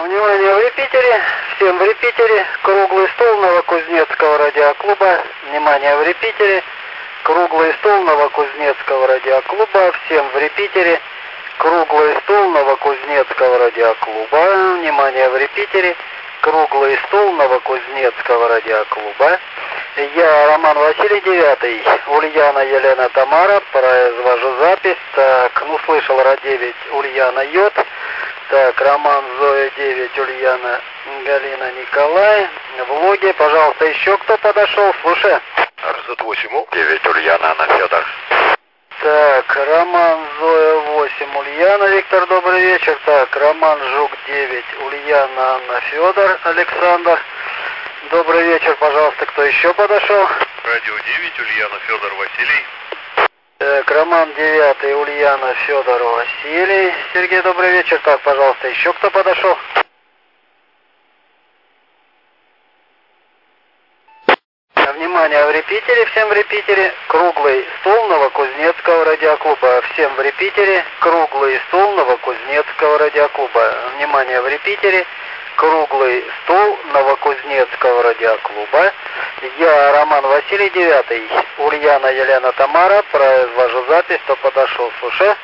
Внимание, в репитере, всем в репитере, круглый стол Новокузнецкого радиоклуба. Внимание, в репитере, круглый стол Новокузнецкого радиоклуба. Всем в репитере, круглый стол Новокузнецкого радиоклуба. Внимание, в репитере, круглый стол Новокузнецкого радиоклуба. Я Роман Василий, 9-й. Ульяна Елена Тамара, произвожу запись. Так, ну слышал Ра-9, Ульяна Йод. Так, Роман Зоя 9, Ульяна Галина Николай. В логе, пожалуйста, еще кто подошел? Слушай. РЗ-8, 9, Ульяна Анна Федор. Так, Роман Зоя 8, Ульяна Виктор, добрый вечер. Так, Роман Жук 9, Ульяна Анна Федор, Александр. Добрый вечер, пожалуйста, кто еще подошел? Радио 9, Ульяна Федор Василий. Так, Роман 9, Ульяна Федор Василий. Сергей, добрый вечер. Так, пожалуйста, еще кто подошел? Внимание, в репитере, всем в репитере, круглый стол Новокузнецкого радиоклуба. Всем в репитере, круглый стол Новокузнецкого радиоклуба. Внимание, в репитере, круглый стол Новокузнецкого радиоклуба. Я Роман Василий, 9-й. Ульяна Елена Тамара, произвожу запись, кто подошел. Слушай.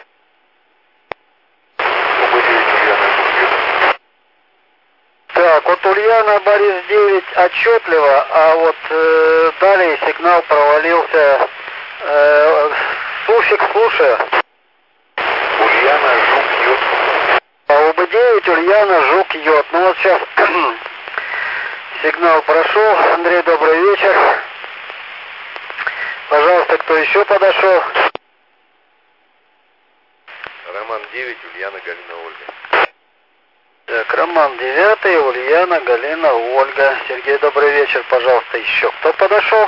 Так, вот Ульяна Борис 9 отчетливо, а вот далее сигнал провалился. Суффикс слушаю. Ульяна Жук Йод. А УБ9 Ульяна Жук Йод. Ну вот сейчас сигнал прошел. Андрей, добрый вечер. Пожалуйста, кто еще подошел? Роман 9, Ульяна Галина Ольга. Так, Роман 9, Ульяна Галина Ольга. Сергей, добрый вечер, пожалуйста, еще кто подошел?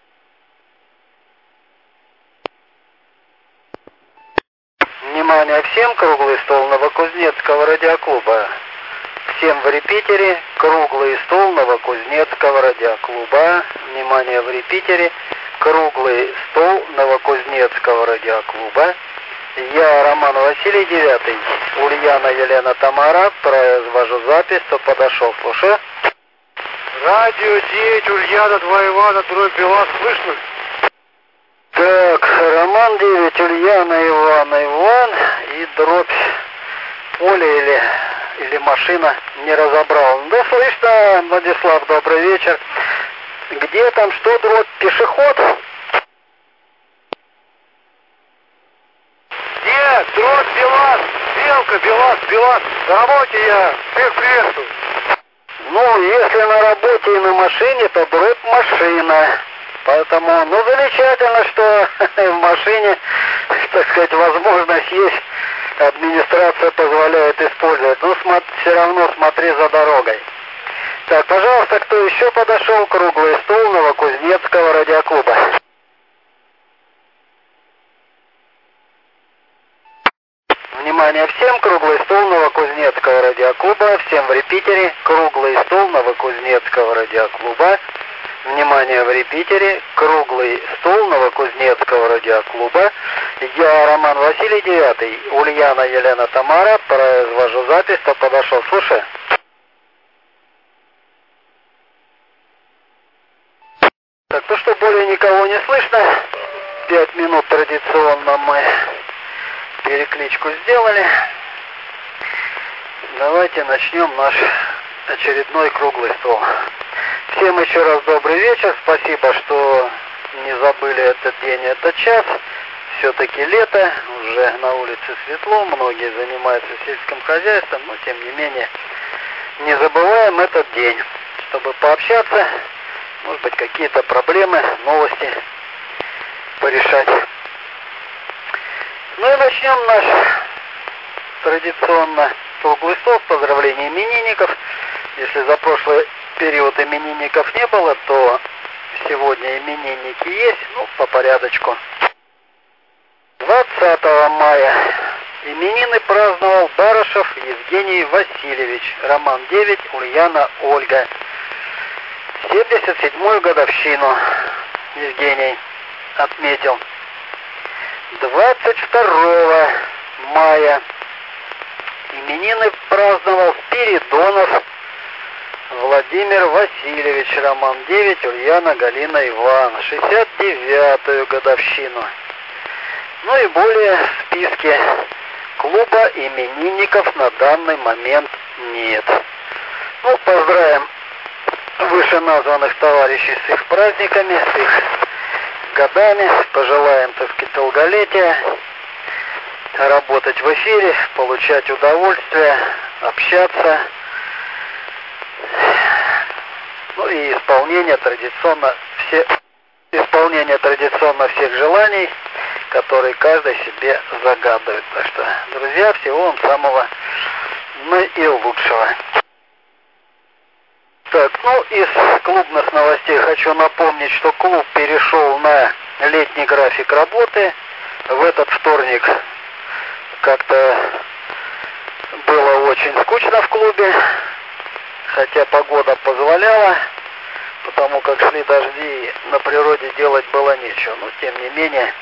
Внимание всем, круглый стол Новокузнецкого радиоклуба. Всем в репитере, круглый стол Новокузнецкого радиоклуба. Внимание, в репитере, круглый стол Новокузнецкого радиоклуба. Я Роман Василий, 9-й. Ульяна Елена Тамара, произвожу запись, кто подошел. Слушай. Радио 9, Ульяна 2 Ивана, дробь Белас, слышно? Так, Роман 9, Ульяна Иван Иван и дробь поле или машина, не разобрал. Да слышно, Владислав, добрый вечер. Где там, что дробь, пешеход? Нет, дробь Белас, Белка, Белас, на работе я, всех приветствую. Ну, если на работе и на машине, то дробь машина. Поэтому, ну, замечательно, что в машине, так сказать, возможность есть, администрация позволяет использовать. Ну, все равно смотри за дорогой. Так, пожалуйста, кто еще подошел? Круглый стол Новокузнецкого радиоклуба. Внимание всем, круглый стол Новокузнецкого радиоклуба. Всем в репитере, круглый стол Новокузнецкого радиоклуба. Внимание, в репитере, круглый стол Новокузнецкого радиоклуба. Я Роман Василий, 9-й. Ульяна Елена Тамара, произвожу запись, кто подошел. Слушай. Так, ну что, более никого не слышно. 5 минут традиционно мы перекличку сделали. Давайте начнем наш очередной круглый стол. Всем еще раз добрый вечер. Спасибо, что не забыли этот день, этот час. Все-таки лето, уже на улице светло, многие занимаются сельским хозяйством, но тем не менее не забываем этот день, чтобы пообщаться, может быть, какие-то проблемы, новости порешать. Ну и начнем наш традиционно круглый стол с поздравления именинников. Если за прошлый период именинников не было, то сегодня именинники есть, ну, по порядочку. 20 мая именины праздновал Барышев Евгений Васильевич, Роман 9, Ульяна Ольга. 77-ю годовщину Евгений отметил. 22 мая именины праздновал Спиридон Владимир Васильевич, роман 9, Ульяна Галина Иван, 69-ю годовщину. Ну и более в списке клуба именинников на данный момент нет. Ну, поздравим вышеназванных товарищей с их праздниками, с их годами, пожелаем, так сказать, долголетия, работать в эфире, получать удовольствие, общаться, ну и исполнение традиционно всех желаний, которые каждый себе загадывает. Так что, друзья, всего вам самого наилучшего. Так, ну из клубных новостей хочу напомнить, что клуб перешел на летний график работы. В этот вторник как-то было очень скучно в клубе, хотя погода позволяла, потому как шли дожди, на природе делать было нечего. Но тем не менее,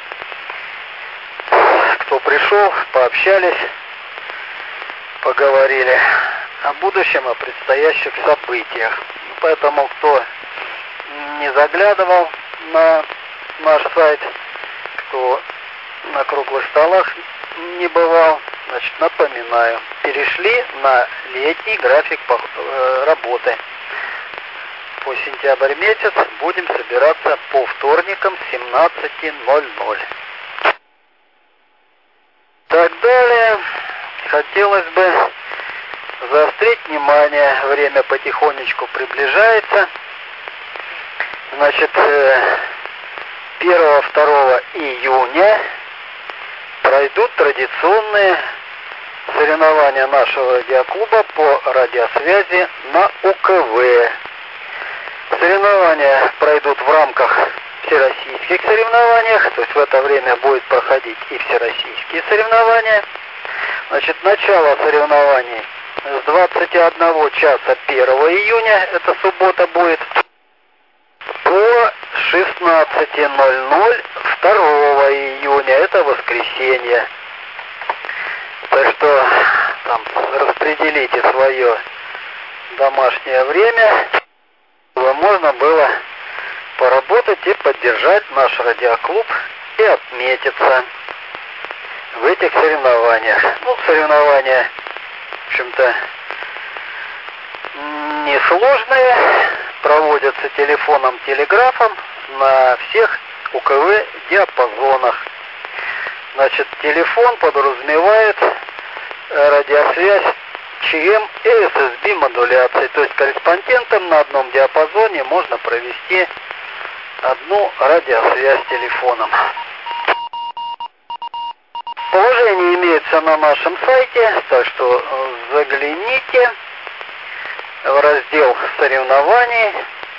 кто пришел, пообщались, поговорили о будущем, о предстоящих событиях. Поэтому, кто не заглядывал на наш сайт, кто на круглых столах не бывал, значит, напоминаю, перешли на летний график работы. По сентябрь месяц будем собираться по вторникам с 17:00. Так далее, хотелось бы заострить внимание, время потихонечку приближается. Значит, 1-2 июня пройдут традиционные соревнования нашего радиоклуба по радиосвязи на УКВ. Соревнования пройдут в рамках всероссийских соревнованиях, то есть в это время будет проходить и всероссийские соревнования. Значит, начало соревнований с 21 часа 1 июня, это суббота будет, по 16:00 2 июня, это воскресенье. Так что там распределите свое домашнее время, чтобы можно было поработать и поддержать наш радиоклуб и отметиться в этих соревнованиях. Ну, соревнования, в общем-то, несложные, проводятся телефоном-телеграфом на всех УКВ диапазонах. Значит, телефон подразумевает радиосвязь ЧМ и ССБ модуляции, то есть корреспондентам на одном диапазоне можно провести одну радиосвязь телефоном. Положение имеется на нашем сайте, так что загляните в раздел соревнований,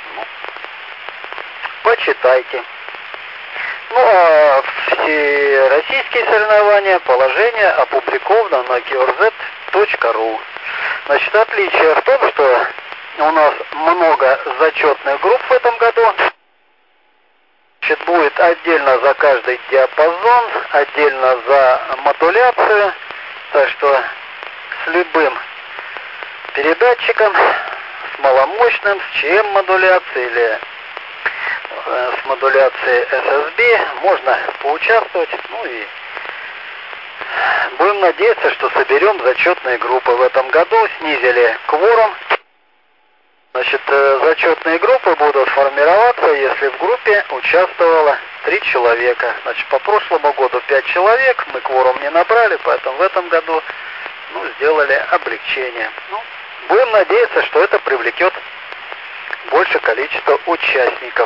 почитайте. Ну а все российские соревнования, положение опубликовано на georz.ru. Значит, отличие в том, что у нас много зачетных групп в этом году. Значит, будет отдельно за каждый диапазон, отдельно за модуляцию. Так что с любым передатчиком, с маломощным, с ЧМ-модуляцией или с модуляцией ССБ можно поучаствовать. Ну и будем надеяться, что соберем зачетные группы. В этом году снизили кворум. Значит, зачетные группы будут формироваться, если в группе участвовало 3 человека. Значит, по прошлому году 5 человек, мы кворум не набрали, поэтому в этом году сделали облегчение. Будем надеяться, что это привлекет большее количество участников.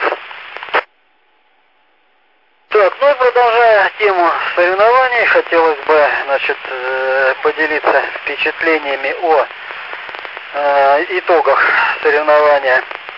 Так, ну и продолжая тему соревнований, хотелось бы, значит, поделиться впечатлениями о итогах соревнования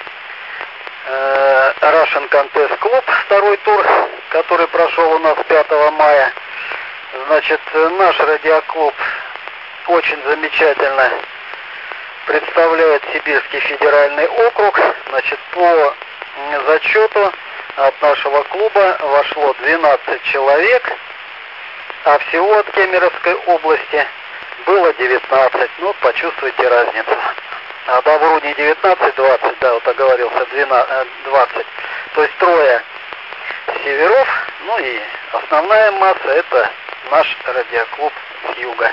Russian Contest Club, второй тур, который прошел у нас 5 мая. Значит, наш радиоклуб очень замечательно представляет Сибирский федеральный округ. Значит, по зачету от нашего клуба вошло 12 человек, а всего от Кемеровской области было 19. Ну, почувствуйте разницу. А Добруни 19-20, да, вот оговорился, 20. То есть трое северов, ну и основная масса это наш радиоклуб с юга.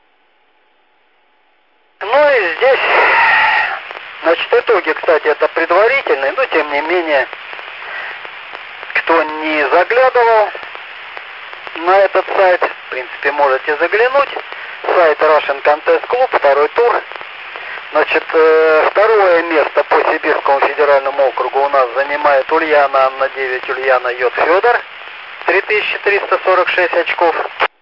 Ну и здесь, значит, итоги, кстати, это предварительные, но тем не менее, кто не заглядывал на этот сайт, в принципе, можете заглянуть. Сайт Russian Contest Club, второй тур. Значит, второе место по Сибирскому федеральному округу у нас занимает Ульяна Анна 9, Ульяна Йод Федор, 3346 очков.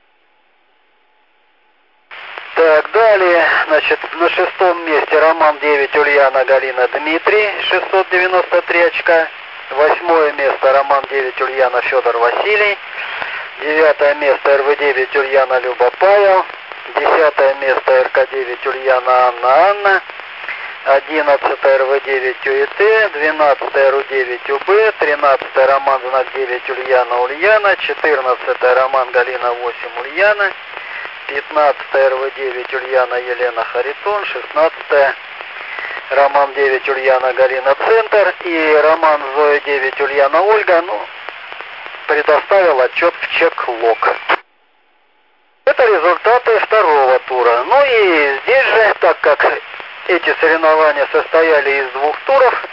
Так, далее, значит, на шестом месте Роман 9, Ульяна Галина Дмитрий, 693 очка. Восьмое место Роман 9, Ульяна Федор Василий. Девятое место РВ9 Ульяна Люба Павел. Десятое место РК9 Ульяна Анна Анна. 11 РВ9 УИТ. 12 РУ9 УБ. 13 Роман знак 9 Ульяна Ульяна. 14 Роман Галина 8 Ульяна. 15 РВ9 Ульяна Елена Харитон. 16 Роман 9 Ульяна Галина Центр. И Роман Зоя 9 Ульяна Ольга, ну, предоставил отчет в чек-лог. Это результаты второго тура. Ну и здесь же, так как эти соревнования состояли из двух туров,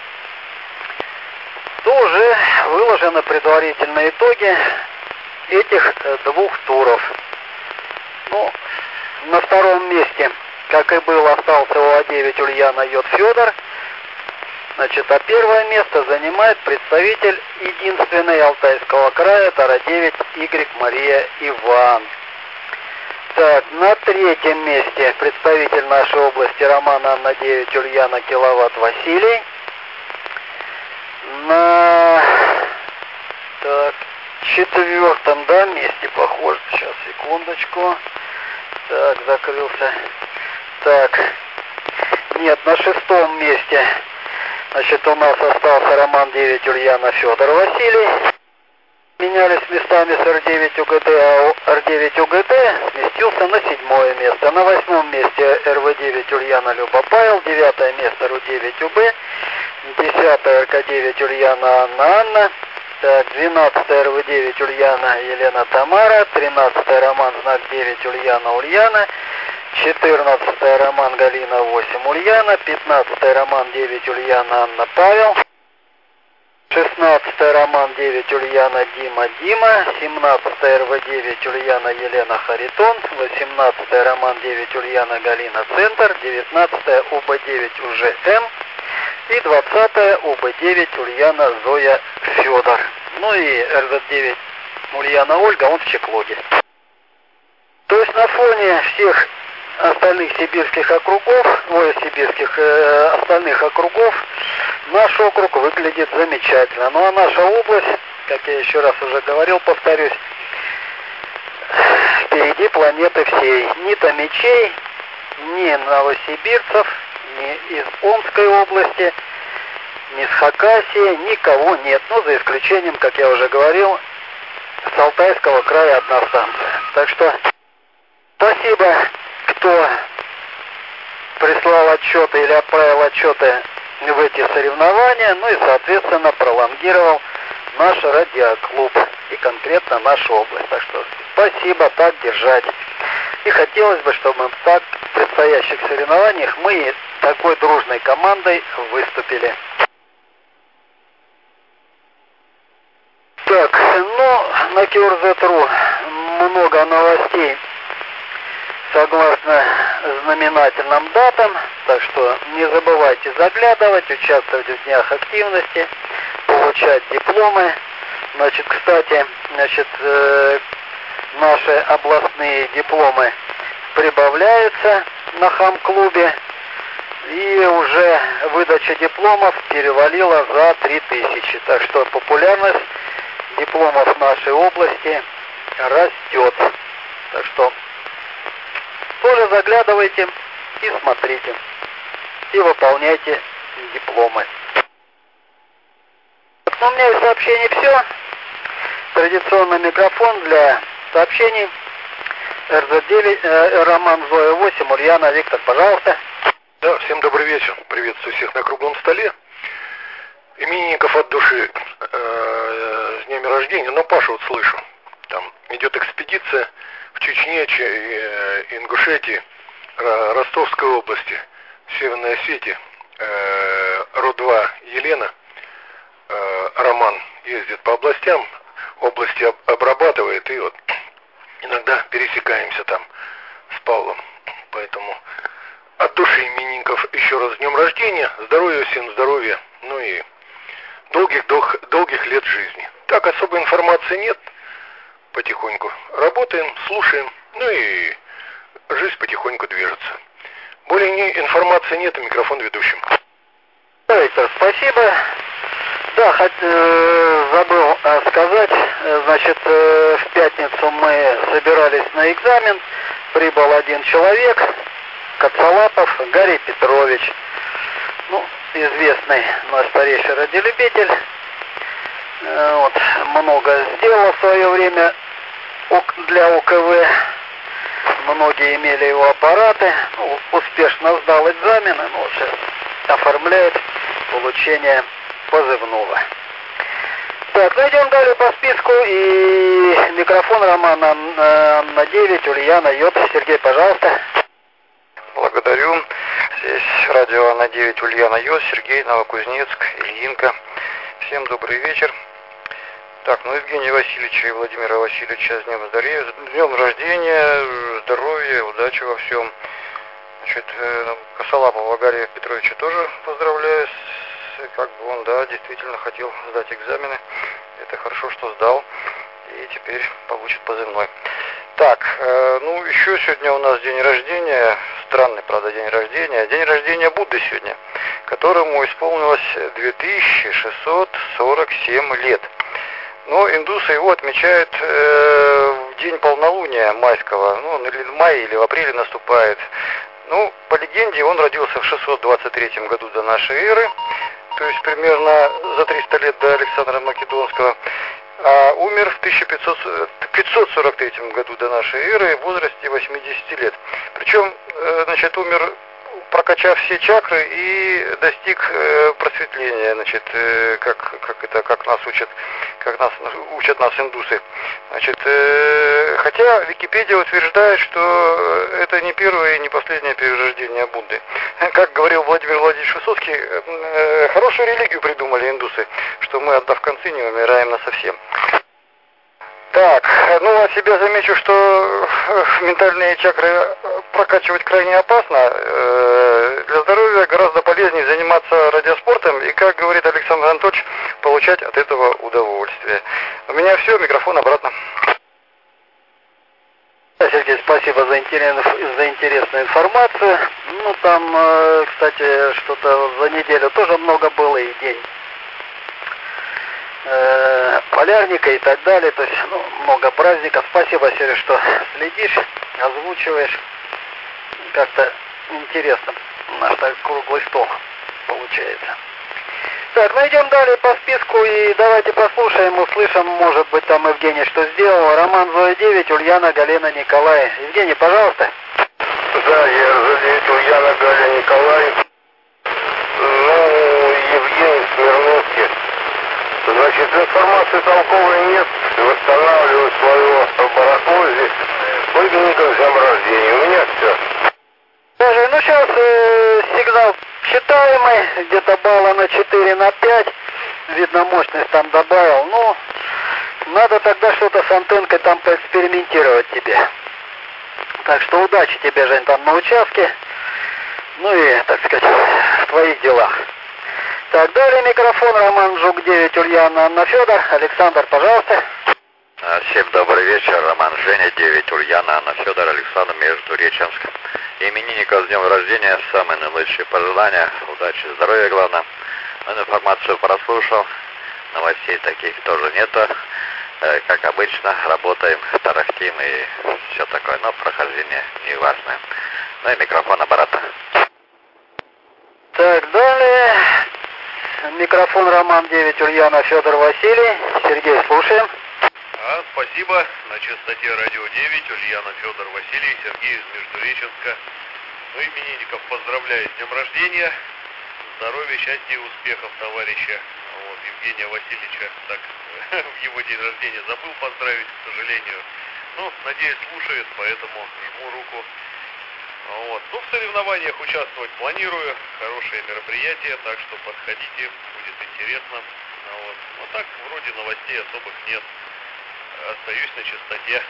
то уже выложены предварительные итоги этих двух туров. Ну, на втором месте, как и был, остался УА-9 Ульяна Йод Федор. Значит, а первое место занимает представитель единственной Алтайского края Тара-9 Y Мария Иван. Так, на третьем месте представитель нашей области Роман Анна 9 Ульяна Киловатт Василий. На четвертом, да, месте, похоже, сейчас, секундочку. Так, закрылся. Так, нет, на шестом месте, значит, у нас остался Роман 9 Ульяна Федор Василий. Менялись местами с Р9 УГТ, а Р9 УГТ сместился на седьмое место. На восьмом месте РВ9 Ульяна Люба Павел, девятое место РУ9 УБ, десятое РК9 Ульяна Анна Анна, так, 12 РВ9 Ульяна Елена Тамара, 13 Роман знак 9 Ульяна Ульяна, 14 Роман Галина 8 Ульяна, 15 Роман 9 Ульяна Анна Павел, 16 Роман 9 Ульяна Дима Дима, 17 РВ9 Ульяна Елена Харитон, 18 Роман 9 Ульяна Галина Центр, 19 УБ9 уже М и 20 УБ9 Ульяна Зоя Федор. Ну и РЗ9 Ульяна Ольга, он в чеклоге. То есть на фоне всех остальных сибирских округов, остальных округов, наш округ выглядит замечательно. Ну а наша область, как я еще раз уже говорил, повторюсь, впереди планеты всей. Ни томичей, ни новосибирцев, ни из Омской области, ни с Хакасии, никого нет. Ну, за исключением, как я уже говорил, с Алтайского края одна станция. Так что спасибо, кто прислал отчеты или отправил отчеты в эти соревнования, ну и, соответственно, пролонгировал наш радиоклуб и конкретно нашу область. Так что спасибо, так держать. И хотелось бы, чтобы так в предстоящих соревнованиях мы такой дружной командой выступили. Так, ну, на QRZ.ru много новостей согласно знаменательным датам, так что не забывайте заглядывать, участвовать в днях активности, получать дипломы. Значит, кстати, наши областные дипломы прибавляются на ХАМ-клубе, и уже выдача дипломов перевалила за 3000. Так что популярность дипломов нашей области растет. Так что тоже заглядывайте и смотрите, и выполняйте дипломы. Ну, у меня из сообщений все. Традиционный микрофон для сообщений. РЗ9, Роман Зоя 8, Ульяна, Виктор, пожалуйста. Да, всем добрый вечер. вечер. Приветствую всех на круглом столе. Именинников от души с днями рождения. Но Паша вот слышу. Там идет экспедиция в Чечне, Ингушетии, Ростовской области, Северной Осетии. РО-2 Елена, Роман ездит по областям, области обрабатывает, и вот иногда пересекаемся там с Павлом. Поэтому от души именинников еще раз с днем рождения, здоровья всем, здоровья, ну и долгих лет жизни. Так, особой информации нет, потихоньку работаем, слушаем, ну и жизнь потихоньку движется. Более информации нет, и микрофон ведущим. Виктор, спасибо. Да, забыл сказать, значит, в пятницу мы собирались на экзамен, прибыл один человек, Коцалапов Гарри Петрович, ну, известный наш старейший радиолюбитель, вот, много сделал в свое время для ОКВ, многие имели его аппараты, ну, успешно сдал экзамены, ну, сейчас оформляет получение позывного. Так, ну идем далее по списку, и микрофон Романа на 9, Ульяна, Йод. Сергей, пожалуйста. Благодарю. Здесь радио на 9, Ульяна, Йод, Сергей, Новокузнецк, Ильинка. Всем добрый вечер. Так, ну Евгения Васильевича и Владимира Васильевича с днем рождения, здоровья, удачи во всем. Значит, Косолапова Гария Петровича тоже поздравляю. Как бы он, да, действительно хотел сдать экзамены. Это хорошо, что сдал. И теперь получит позывной. Так, ну еще сегодня у нас день рождения. Странный, правда, день рождения. День рождения Будды сегодня, которому исполнилось 2647 лет. Но индусы его отмечают в день полнолуния майского. Ну, он или в мае, или в апреле наступает. Ну, по легенде, он родился в 623 году до нашей эры, то есть примерно за 300 лет до Александра Македонского, а умер в 543 году до нашей эры в возрасте 80 лет. Причем, значит, умер, прокачав все чакры, и достиг просветления, значит, как нас учат нас индусы. Значит, хотя Википедия утверждает, что это не первое и не последнее перерождение Будды. Как говорил Владимир Владимирович Высоцкий, хорошую религию придумали индусы, что мы, отдав концы, не умираем насовсем. Так, ну от себя замечу, что ментальные чакры прокачивать крайне опасно. Для здоровья гораздо полезнее заниматься радиоспортом и, как говорит Александр Анатольевич, получать от этого удовольствие. У меня все, микрофон обратно. Сергей, спасибо за интересную информацию. Ну, там, кстати, что-то за неделю тоже много было, и день полярника и так далее, то есть, ну, много праздников. Спасибо, Сереж, что следишь, озвучиваешь. Как-то интересно, наш так круглый стол получается. Так, ну идем далее по списку, и давайте послушаем, услышим, может быть, там Евгений что сделал. Роман Зоя 9, Ульяна, Галина, Николай. Евгений, пожалуйста. Да, я Зоя 9, Ульяна, Галя, Николай. Ну, Евгений Смирновский. Значит, информации толковой нет, восстанавливаю свое барахло здесь. Выгодников с днем рождения. У меня все. Даже, ну сейчас сигнал считаемый, где-то балла на 4 на 5, видно мощность там добавил, ну, надо тогда что-то с антенкой там поэкспериментировать тебе. Так что удачи тебе, Жень, там на участке, ну и, так сказать, в твоих делах. Так, далее микрофон, Роман Жук 9, Ульяна, Анна Федор. Александр, пожалуйста. Всем добрый вечер, Роман Женя 9, Ульяна, Анна Федор, Александр, Междуреченск. Именинника с днем рождения, самые наилучшие пожелания, удачи, здоровья главное. Информацию прослушал, новостей таких тоже нету. Как обычно, работаем, тарахтим и все такое, но прохождение неважное. Ну и микрофон обратно. Так, далее микрофон, Роман 9, Ульяна, Федор, Василий. Сергей, слушаем. Спасибо. На частоте радио 9, Ульяна, Федор, Василий, Сергей из Междуреченска. Ну, именинников поздравляю с днем рождения. Здоровья, счастья и успехов, товарища. Вот, Евгения Васильевича так в его день рождения забыл поздравить, к сожалению. Ну, надеюсь, слушает, поэтому жму руку. Вот. Ну, в соревнованиях участвовать планирую. Хорошее мероприятие, так что подходите, будет интересно. Вот. Ну, так, вроде новостей особых нет. Остаюсь на чистоте.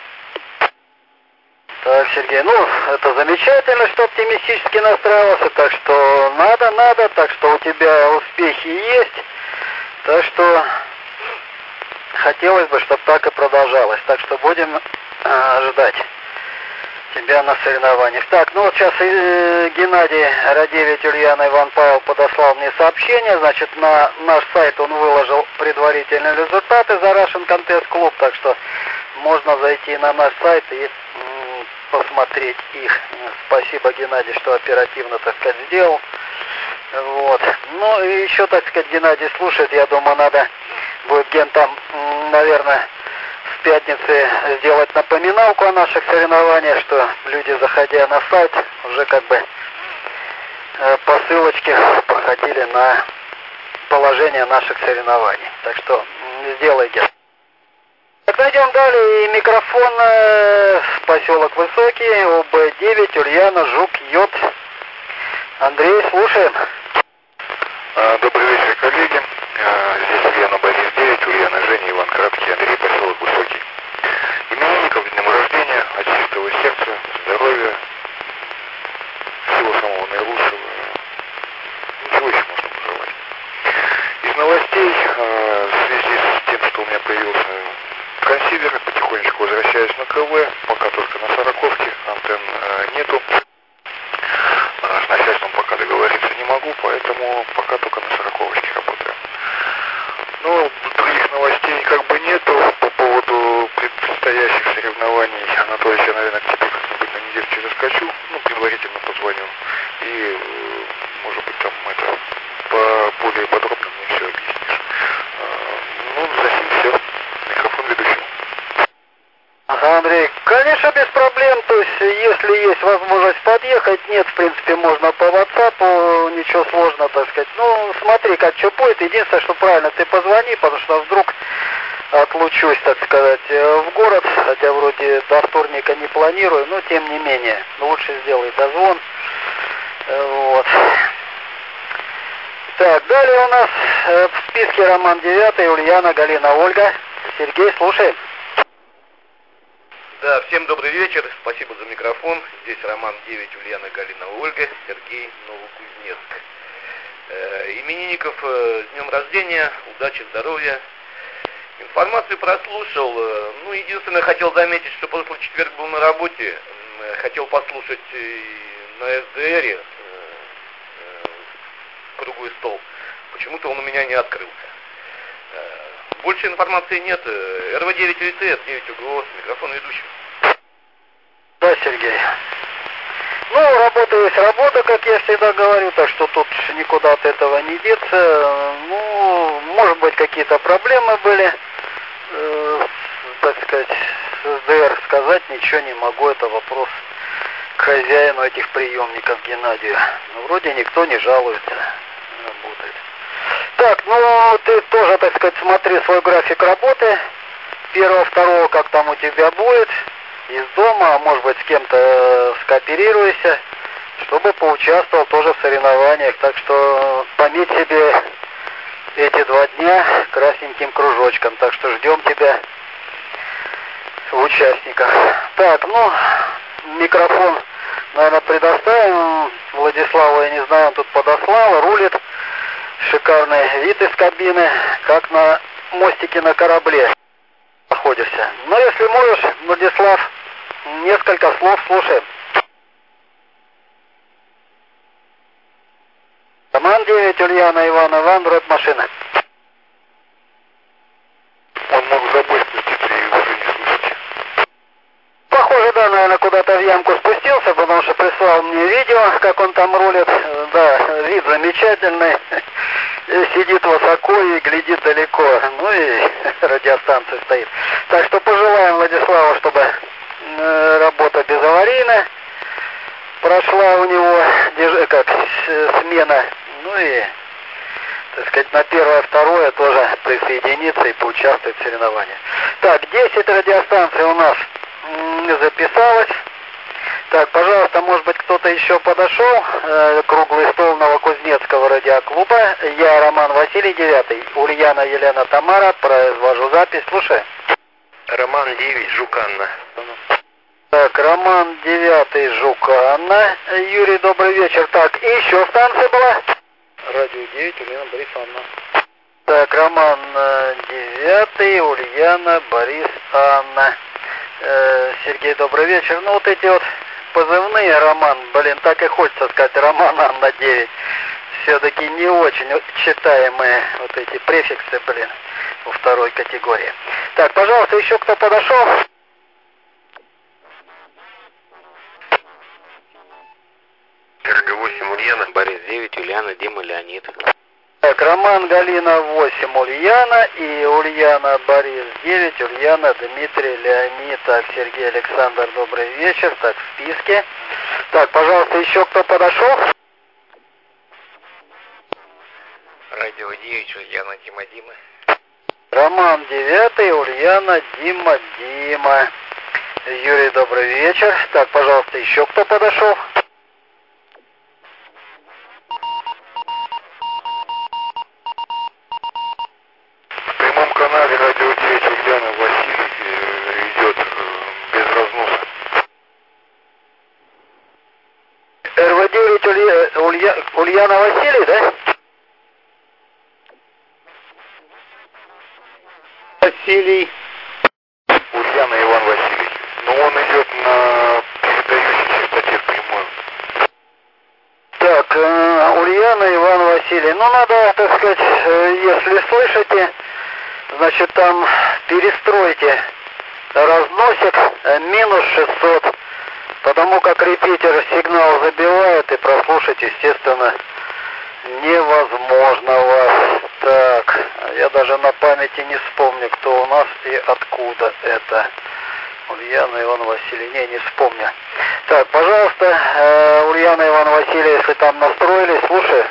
Так, Сергей, ну, это замечательно, что оптимистически настраивался, так что надо, так что у тебя успехи есть, так что хотелось бы, чтобы так и продолжалось, так что будем ждать тебя на соревнованиях. Так, ну вот сейчас Геннадий Радевич, Ульяна, Иван Павел подослал мне сообщение, значит, на наш сайт он выложил предварительные результаты за Russian Contest Club, так что можно зайти на наш сайт и посмотреть их. Спасибо, Геннадий, что оперативно, так сказать, сделал. Вот. Ну и еще, так сказать, Геннадий слушает, я думаю, надо будет Ген там, наверное, в пятницы сделать напоминалку о наших соревнованиях, что люди, заходя на сайт, уже как бы по ссылочке проходили на положение наших соревнований. Так что сделай, Ген. Так, идем далее. И микрофон поселок Высокий, ОБ-9, Ульяна, Жук, Йод. Андрей, слушаем. Добрый вечер, коллеги. Здесь Ульяна, Борис 9, Ульяна, Женя, Иван Краткий, Андрей, поселок Высокий. Именинников с днем рождения, от чистого сердца, здоровья, всего самого наилучшего. Ничего еще можно пожелать. Из новостей, в связи с тем, что у меня появился трансивер, потихонечку возвращаюсь на КВ, пока только на 40-ке, антенн нету. С начальством пока договориться не могу, поэтому пока только на 40-очке работаю. Но других новостей как бы нету. По поводу предстоящих соревнований, Анатолий, я, наверное, к тебе как-нибудь на недельку заскочу, ну, предварительно позвоню. И, может быть, там это более подробно мне все объяснишь. Ну, за сим все. Микрофон ведущему. Ага, Андрей, конечно, без проблем, то есть, если есть возможность подъехать, нет, в принципе, можно по WhatsApp, ничего сложного, так сказать. Ну, смотри, как что будет, единственное, что правильно, ты позвони, потому что вдруг отлучусь, так сказать, в город, хотя вроде до вторника не планирую, но тем не менее, лучше сделай дозвон, вот. Так, далее у нас в списке Роман 9, Ульяна, Галина, Ольга. Сергей, слушаем. Да, всем добрый вечер, спасибо за микрофон. Здесь Роман 9, Ульяна, Галина, Ольга, Сергей, Новокузнецк. Именинников с днем рождения, удачи, здоровья. Информацию прослушал. Ну, единственное, хотел заметить, что прошлый четверг был на работе. Хотел послушать на СДРе круглый стол. Почему-то он у меня не открылся. Больше информации нет. РВ-9 ЛТС, 9 УГО, микрофон ведущий. Да, Сергей. Ну, работа есть работа, как я всегда говорю, так что тут никуда от этого не деться. Ну, может быть, какие-то проблемы были, так сказать, с СДР сказать ничего не могу, это вопрос к хозяину этих приемников Геннадию. Но вроде никто не жалуется, работает. Так, ну, ты тоже, так сказать, смотри свой график работы. 1-2, как там у тебя будет, из дома, а может быть с кем-то скооперируйся, чтобы поучаствовал тоже в соревнованиях. Так что пометь себе эти 2 дня красненьким кружочком. Так что ждем тебя в участниках. Так, ну, микрофон, наверное, предоставим. Владиславу, я не знаю, он тут подослал, рулит. Шикарный вид из кабины, как на мостике на корабле находишься. Но если можешь, Владислав, несколько слов слушаем. Роман 9, Ульяна, Иван, рот машина. Он мог забыть спуститься и уже не слышите. Похоже, да, наверное, куда-то в ямку спустился, потому что прислал мне видео, как он там рулит. Да, вид замечательный. Сидит высоко и глядит далеко. Ну и радиостанция стоит. Так что пожелаем Владиславу, чтобы работа безаварийная. прошла у него смена, ну и, так сказать, на первое, второе тоже присоединиться и поучаствовать в соревнованиях. Так, 10 радиостанций у нас записалось. Так, пожалуйста, может быть, кто-то еще подошел. Круглый стол Новокузнецкого радиоклуба. Я Роман Василий, 9. Ульяна Елена Тамара. Произвожу запись. Слушай. Роман 9, Жуканна. Так, Роман 9, Жуканна. Юрий, добрый вечер. Так, и еще станция была? Радио 9, Ульяна Борис Анна. Так, Роман 9, Ульяна Борис Анна. Сергей, добрый вечер. Ну, вот эти вот позывные, Роман, блин, так и хочется сказать, Роман Анна 9. Все-таки не очень читаемые вот эти префиксы, блин, у второй категории. Так, пожалуйста, еще кто подошел? Серега 8, Ульяна. Борис 9, Ульяна, Дима, Леонид. Так, Роман, Галина 8, Ульяна, и Ульяна, Борис 9, Ульяна, Дмитрий, Леонид. Так, Сергей, Александр, добрый вечер. Так, в списке. Так, пожалуйста, еще кто подошел? Радио 9, Ульяна, Дима, Дима. Роман 9, Ульяна, Дима, Дима. Юрий, добрый вечер. Так, пожалуйста, еще кто подошел? В прямом канале Радио 9, Ульяна Василий идет без разноса. РВ-9 Ульяна Василий, да? Василий. Ульяна Иван Василий. Но он идет на передающей частоте в прямую. Так, Ульяна Иван Василий. Ну, надо, так сказать, если слышите, значит, там перестройте разносик минус 600, потому как репитер сигнал забивает, и прослушать, естественно, невозможно вас. Так, я даже на памяти не вспомню, кто у нас и откуда это. Ульяна Иван Василий, не вспомню. Так, пожалуйста, Ульяна Иван Василий, если там настроились, слушай.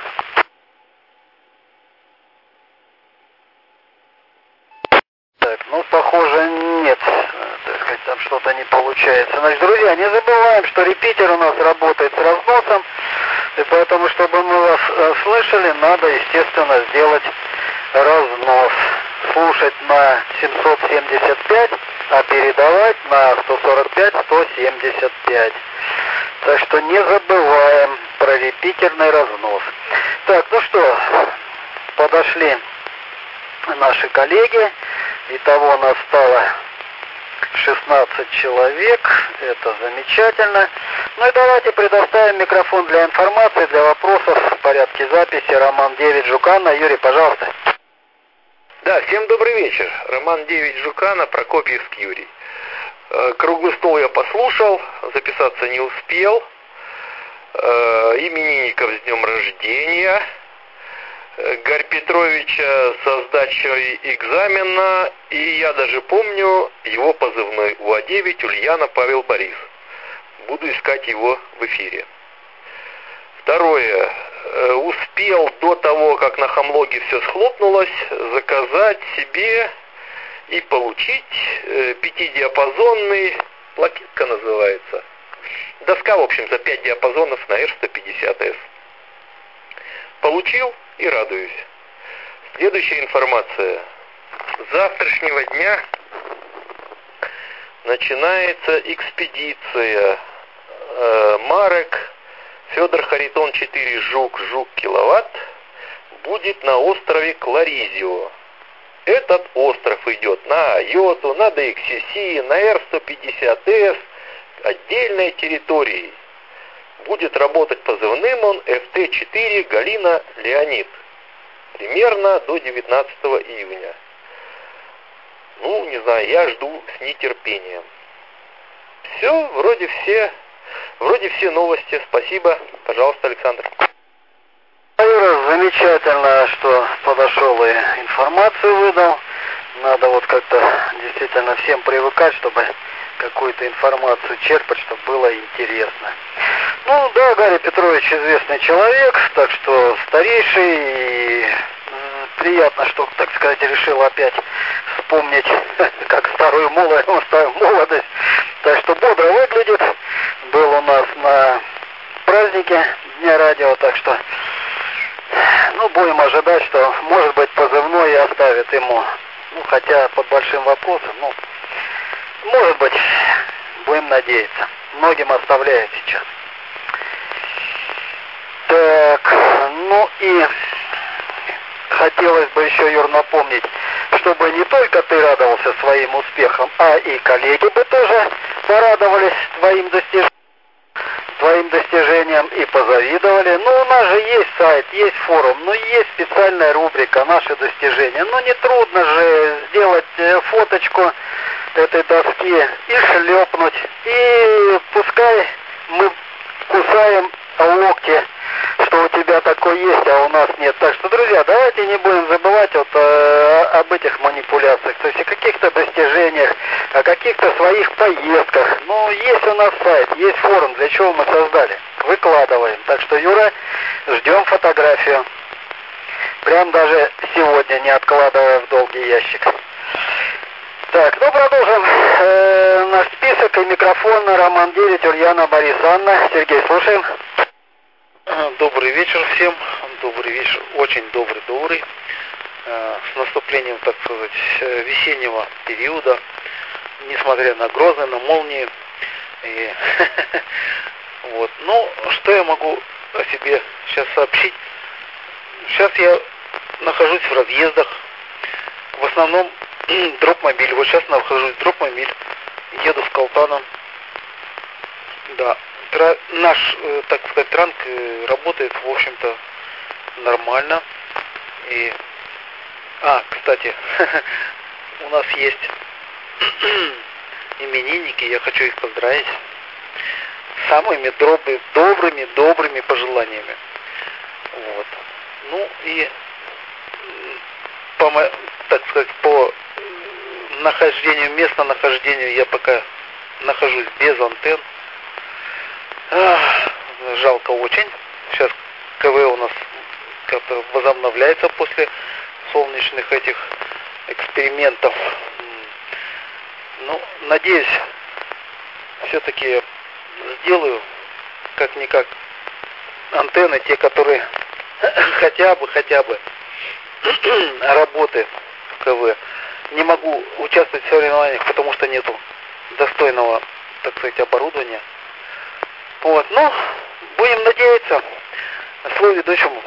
Так, ну, похоже, нет, так сказать, там что-то не получается. Значит, друзья, не забываем, что репитер у нас работает с разносом, и поэтому, чтобы мы вас слышали, надо, естественно, сделать разнос. Слушать на 775, а передавать на 145-175. Так что не забываем про репитерный разнос. Так, ну что, подошли наши коллеги. Итого нас стало 16 человек. Это замечательно. Ну и давайте предоставим микрофон для информации, для вопросов в порядке записи. Роман 9, Жуканна. Юрий, пожалуйста. Да, всем добрый вечер. Роман 9, Жуканна, Прокопьевск, Юрий. Круглый стол я послушал, записаться не успел. Именинников с днем рождения. Гарь Петровича со сдачей экзамена. И я даже помню его позывной УА-9 Ульяна Павел Борис. Буду искать его в эфире. Второе. Успел до того, как на Хамлоге все схлопнулось, заказать себе и получить пятидиапазонный, плакетка называется, доска, в общем, за 5 диапазонов на R150S. Получил и радуюсь. Следующая информация. С завтрашнего дня начинается экспедиция марок Федор Харитон 4 Жук киловатт будет на острове Кларизио. Этот остров идет на Айоту, на DXCC, на R150S, отдельной территорией. Будет работать позывным он FT4 Галина Леонид. Примерно до 19 июня. Ну, не знаю, я жду с нетерпением. Все, вроде все новости. Спасибо. Пожалуйста, Александр. Юра, замечательно, что подошел и информацию выдал. Надо вот как-то действительно всем привыкать, чтобы какую-то информацию черпать, чтобы было интересно. Ну, Гарри Петрович известный человек, так что старейший, и приятно, что, так сказать, решил опять вспомнить, как старую молодость. Так что бодро выглядит. Был у нас на празднике Дня радио, так что, ну, будем ожидать, что, может быть, позывной и оставит ему. Ну, хотя под большим вопросом, ну, может быть, будем надеяться. Многим оставляет сейчас. Так, ну и хотелось бы еще, Юр, напомнить, чтобы не только ты радовался своим успехам, а и коллеги бы тоже порадовались твоим достижениям и позавидовали. Ну, у нас же есть сайт, есть форум, ну, есть специальная рубрика «Наши достижения». Ну, не трудно же сделать фоточку этой доски и шлепнуть. И пускай мы кусаем локти, что у тебя такой есть, а у нас нет. Так что, друзья, давайте не будем забывать вот об этих манипуляциях, то есть о каких-то достижениях, о каких-то своих поездках. Ну, есть у нас сайт, есть форум, для чего мы создали. Выкладываем. Так что, Юра, ждем фотографию. Прям даже сегодня, не откладывая в долгий ящик. Так, ну продолжим наш список и микрофон на Роман 9, Ульяна, Борис, Анна. Сергей, слушаем. Добрый вечер всем, добрый вечер, очень добрый. С наступлением, так сказать, весеннего периода, несмотря на грозы, на молнии. И вот. Ну, что я могу о себе сейчас сообщить? Сейчас я нахожусь в разъездах, в основном дропмобиль. Вот сейчас нахожусь в дропмобиль, еду с Калтана. Да. Наш, так сказать, транк работает, в общем-то, нормально. И, кстати, у нас есть именинники, я хочу их поздравить с самыми добрыми пожеланиями. Вот. Ну и, так сказать, по местонахождению я пока нахожусь без антенн. Жалко очень. Сейчас КВ у нас как-то возобновляется после солнечных этих экспериментов. Ну, надеюсь, все-таки сделаю как-никак антенны, те, которые хотя бы работы в КВ. Не могу участвовать в соревнованиях, потому что нету достойного, так сказать, оборудования. Вот, ну, будем надеяться. Слово ведущему.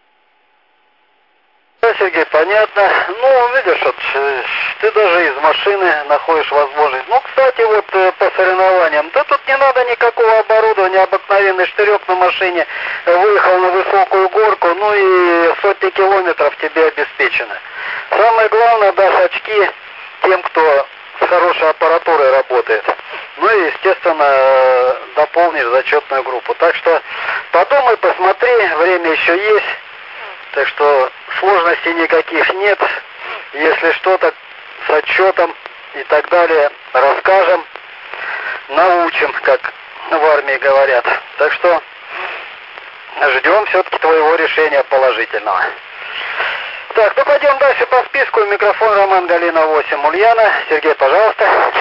Да, Сергей, понятно. Ну, видишь, вот, ты даже из машины находишь возможность. Ну, кстати, вот по соревнованиям, да тут не надо никакого оборудования, обыкновенный штырек на машине, выехал на высокую горку, ну и сотни километров тебе обеспечено. Самое главное, дашь очки тем, кто с хорошей аппаратурой работает. Ну и, естественно, дополнишь зачетную группу. Так что подумай, посмотри, время еще есть. Так что сложностей никаких нет. Если что-то с отчетом и так далее расскажем, научим, как в армии говорят. Так что ждем все-таки твоего решения положительного. Так, ну пойдем дальше по списку. Микрофон Роман, Галина 8, Ульяна. Сергей, пожалуйста.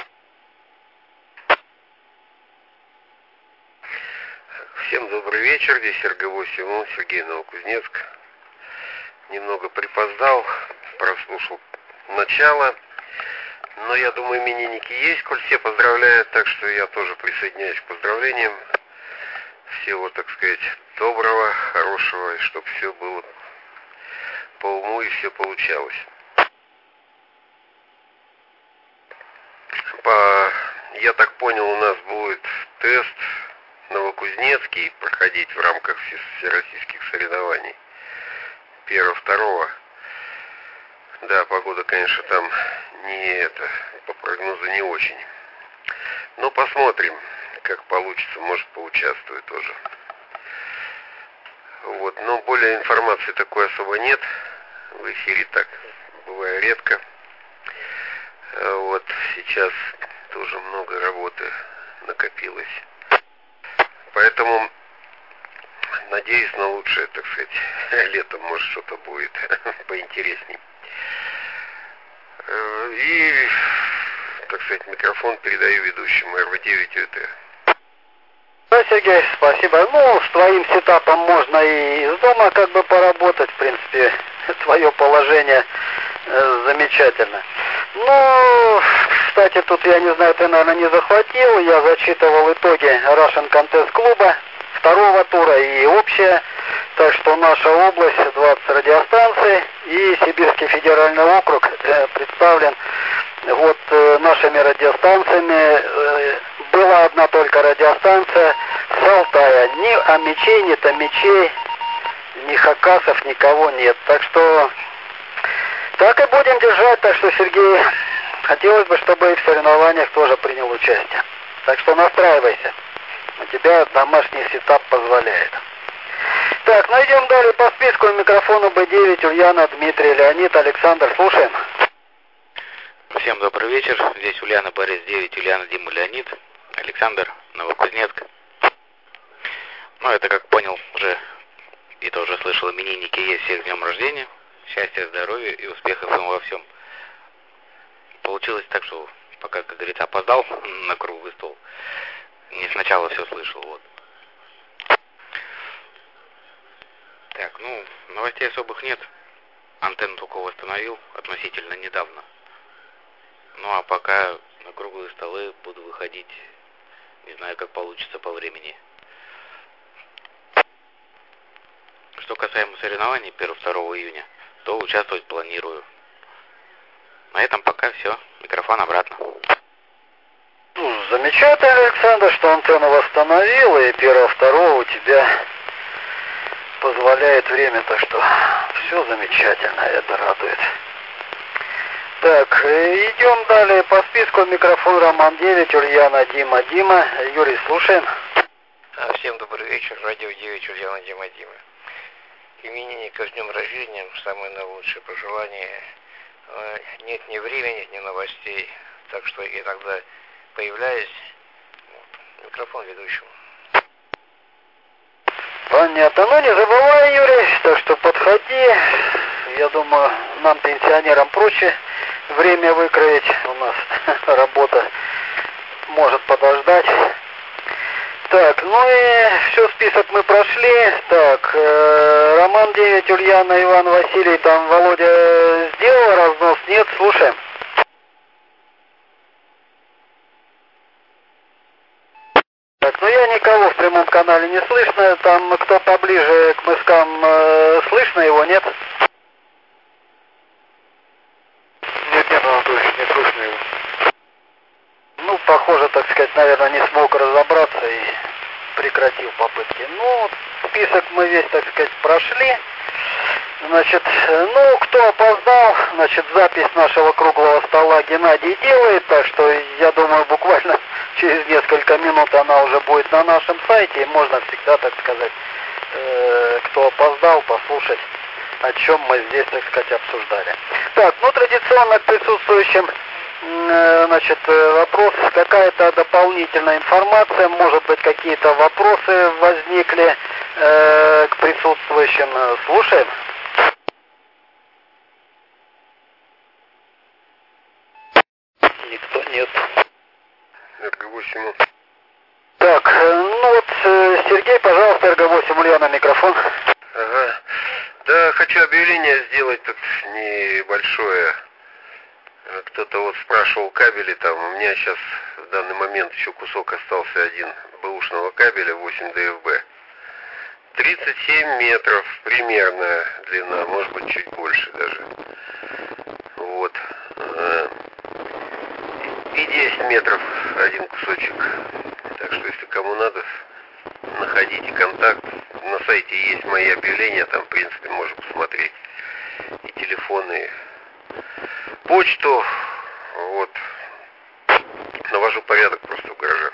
Всем добрый вечер, здесь РГ-8, Сергей, Новокузнецк. Немного припоздал, прослушал начало, но я думаю, именинники есть, коль все поздравляют, так что я тоже присоединяюсь к поздравлениям. Всего, так сказать, доброго, хорошего, и чтобы все было по уму и все получалось. Я так понял, у нас будет тест Новокузнецкий проходить в рамках всероссийских соревнований. 1-2. Да, погода, конечно, там по прогнозу не очень. Но посмотрим, как получится, может, поучаствую тоже. Вот, но более информации такой особо нет. В эфире так бывает редко. Вот, сейчас тоже много работы накопилось. Поэтому Надеюсь на лучшее, так сказать. Летом, может, что-то будет поинтересней. И, так сказать, микрофон передаю ведущему РВ-9 УТ. Да, Сергей, спасибо. Ну, с твоим сетапом можно и из дома как бы поработать, в принципе, твое положение замечательно. Ну, кстати, тут, я не знаю, ты, наверное, не захватил, я зачитывал итоги Russian Contest клуба второго тура и общее. Так что наша область, 20 радиостанций, и Сибирский федеральный округ представлен вот нашими радиостанциями. Была одна только радиостанция с Алтая. Ни амичей, ни томичей, ни хакасов, никого нет. Так что так и будем держать. Так что, Сергей, хотелось бы, чтобы и в соревнованиях тоже принял участие. Так что настраивайся. У тебя домашний сетап позволяет. Так, ну идем далее по списку. Микрофону Б9, Ульяна, Дмитрий, Леонид, Александр. Слушаем. Всем добрый вечер. Здесь Ульяна, Борис 9, Ульяна, Дима, Леонид, Александр, Новокузнецк. Ну, это, как понял, уже и тоже слышал, именинники есть, всех с днем рождения. Счастья, здоровья и успехов им во всем. Получилось так, что пока, как говорится, опоздал на круглый стол. Не сначала все слышал, вот. Так, ну, новостей особых нет. Антенну только восстановил относительно недавно. Ну, а пока на круглые столы буду выходить, не знаю, как получится по времени. Что касаемо соревнований 1-2 июня, то участвовать планирую. На этом пока все. Микрофон обратно. Замечательно, Александр, что антенну восстановил, и 1-2 у тебя позволяет время, так что все замечательно, это радует. Так, идем далее по списку. Микрофон Роман 9, Ульяна, Дима, Дима. Юрий, слушаем. Всем добрый вечер, радио 9, Ульяна, Дима, Дима. Именинника с днем рождения, самое наилучшее пожелание. Нет ни времени, нет ни новостей, так что иногда появляюсь. Микрофон ведущему. Понятно. Ну, не забывай, Юрий, так что подходи. Я думаю, нам, пенсионерам, проще время выкроить. У нас работа может подождать. Так, ну и все, список мы прошли. Так, Роман 9, Ульяна, Иван, Василий, там Володя сделал разнос? Нет, слушаем. Так, ну я никого в прямом канале не слышно. Там кто поближе к мыскам, слышно его, нет? Нет, Анатолий, не слышно его. Ну, похоже, так сказать, наверное, не смог разобраться и прекратил попытки. Ну, список мы весь, так сказать, прошли. Значит, ну, кто опоздал, значит, запись нашего круглого стола Геннадий делает, так что, я думаю, буквально через несколько минут она уже будет на нашем сайте, и можно всегда, так сказать, кто опоздал, послушать, о чем мы здесь, так сказать, обсуждали. Так, ну, традиционно к присутствующим, значит, вопрос, какая-то дополнительная информация, может быть, какие-то вопросы возникли к присутствующим. Слушаем. Никто нет. РГ-8. Так, ну вот, Сергей, пожалуйста, РГ-8, Ульяна, микрофон. Ага. Да, хочу объявление сделать тут небольшое. Кто-то вот спрашивал кабели там. У меня сейчас в данный момент еще кусок остался один бэушного кабеля 8 ДФБ. 37 метров примерно длина, может быть чуть больше даже. Вот. И 10 метров один кусочек. Так что если кому надо, находите контакт. На сайте есть мои объявления, там в принципе можно посмотреть и телефоны, почту. Вот. Навожу порядок просто в гараже.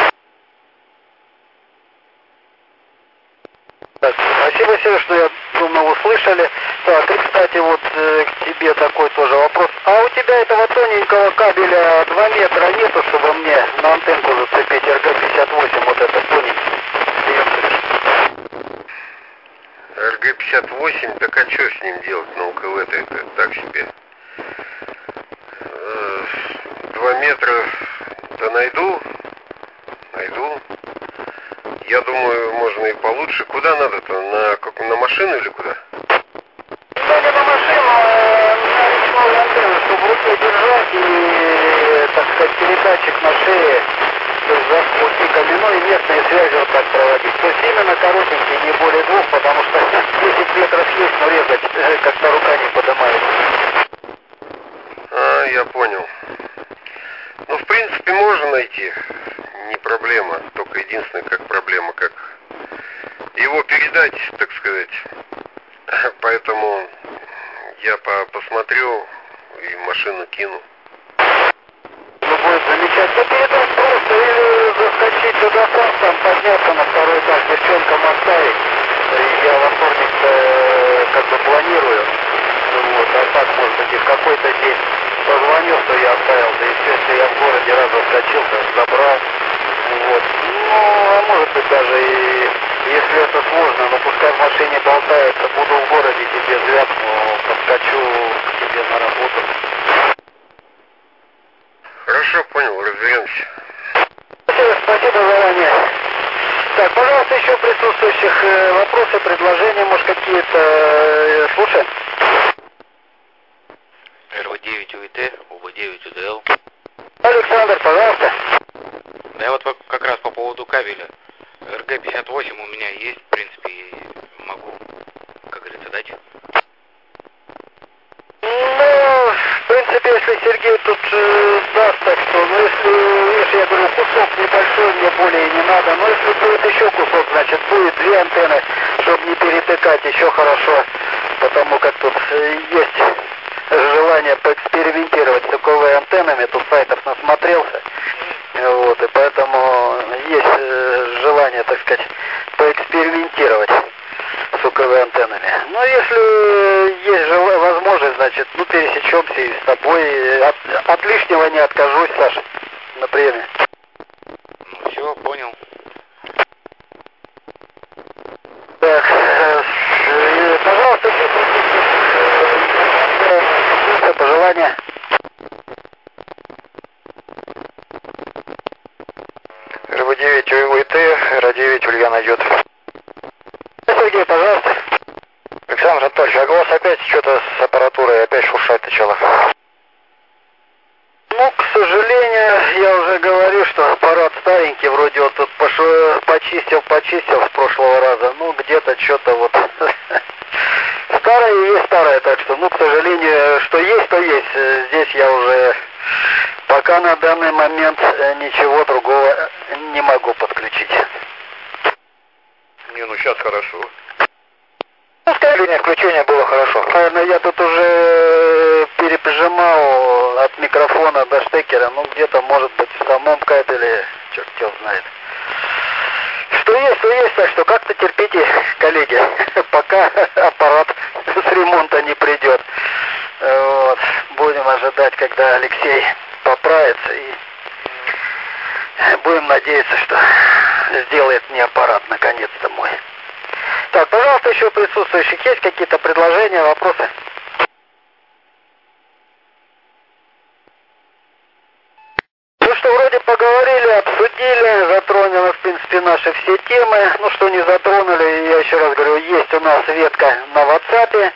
Так, спасибо, Сереж, что, я думаю, услышали. Так, и, кстати, вот к тебе такой тоже вопрос. А у тебя этого тоненького кабеля 2 метра нету, чтобы мне на антенку зацепить РГ-58, вот этот тоненький? РГ-58, так а что с ним делать на УКВ-то, это так себе. 2 метра, да найду. Я думаю, можно и получше. Куда надо-то? На машину или куда? Да не на машину, а на речную антенну, чтобы в руке держать и, так сказать, передатчик на шее, то есть за спутниками, ну и местные связи вот так проводить. То есть именно коротенькие, не более 2, потому что 10 метров есть, но резать как-то рука не поднимается. А, я понял. Ну, в принципе, можно найти. Не проблема. Только единственная проблема, как его передать, так сказать. Поэтому я посмотрю и машину кину. Ну, будет замечательно. Передать просто или заскочить туда сам, там подняться на 2-й этаж, девчонкам оставить. Я во вторник как бы планирую. Вот, а так, может быть, и в какой-то день позвонил, что я оставил, да и все, если я в городе раз заскочил, то забрал. Вот. Ну, а может быть, даже и если это сложно, но пускай в машине болтается, буду в городе, тебе звякну, подскочу к тебе на работу. Хорошо, понял, разберемся. Спасибо заранее. Так, пожалуйста, еще присутствующих вопросы, предложения, может, какие-то слушаем? РВ-9 УИТ, УВ-9 УДЛ. Александр, пожалуйста. Да я вот как раз по поводу кабеля. РГ-58 у меня есть, в принципе, и могу, как говорится, дать. Ну, в принципе, если Сергей тут даст, так что, ну, если, видишь, я говорю, кусок небольшой, мне более не надо, но если будет еще кусок, значит, будет 2 антенны, чтобы не перетыкать, еще хорошо, потому как тут есть желание поэкспериментировать с УКВ антеннами, тут сайтов насмотрелся, вот, и поэтому есть желание, так сказать, поэкспериментировать с УКВ антеннами. Но если есть возможность, значит, ну, пересечемся и с тобой, от лишнего не откажусь, Саша, на приеме. Ну, все, понял. Так, пожалуйста, пожелания. РВ-9 УИТ, РА-9 Ульяна идет. Сергей, пожалуйста. Александр Анатольевич, а у вас опять что-то с аппаратурой, опять шуршать начало? Ну, к сожалению, я уже говорю, что аппарат старенький, вроде вот тут почистил с прошлого раза, ну, где-то что-то вот старое и есть старое, так что, ну, к сожалению, что есть, то есть. Здесь я уже пока на данный момент ничего другого не могу подключить. Не, ну сейчас хорошо. Ну, Включение было хорошо. Наверное, я тут уже переприжимал от микрофона до штекера, ну, где-то, может быть, в самом кабеле, черт его знает. Что есть, то есть, так что как-то терпите, коллеги, пока аппарат с ремонта не придет. Вот. Будем ожидать, когда Алексей поправится, и будем надеяться, что сделает мне аппарат наконец-то мой. Так, пожалуйста, еще у присутствующих есть какие-то предложения, вопросы? Ну что, вроде поговорили, обсудили, затронули, в принципе, наши все темы. Ну что не затронули, я еще раз говорю, есть у нас ветка на WhatsApp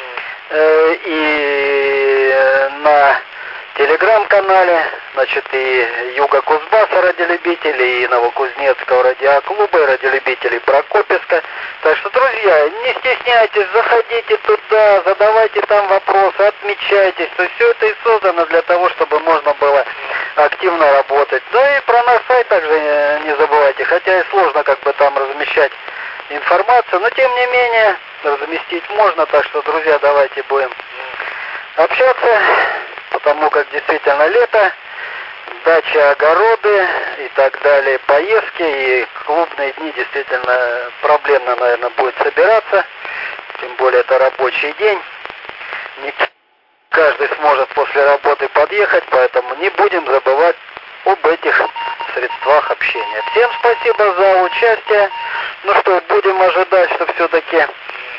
и на телеграм-канале, значит, и Юга Кузбасса радиолюбителей, и Новокузнецкого радиоклуба, и радиолюбителей Прокопьевска. Так что, друзья, не стесняйтесь, заходите туда, задавайте там вопросы, отмечайтесь. То есть все это и создано для того, чтобы можно было активно работать. Ну и про наш сайт также не забывайте, хотя и сложно как бы там размещать информацию, но тем не менее разместить можно. Так что, друзья, давайте будем общаться, потому как действительно лето, дача, огороды и так далее, поездки, и клубные дни действительно проблемно, наверное, будет собираться, тем более это рабочий день, не каждый сможет после работы подъехать, поэтому не будем забывать об этих средствах общения. Всем спасибо за участие. Ну что, будем ожидать, что все-таки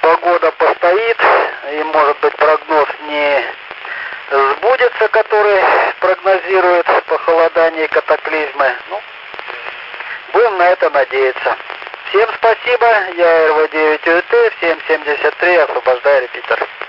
погода постоит, и может быть прогноз не сбудется, который прогнозирует похолодание и катаклизмы. Ну, будем на это надеяться. Всем спасибо, я РВ-9 УТ, всем 73, освобождаю репитер.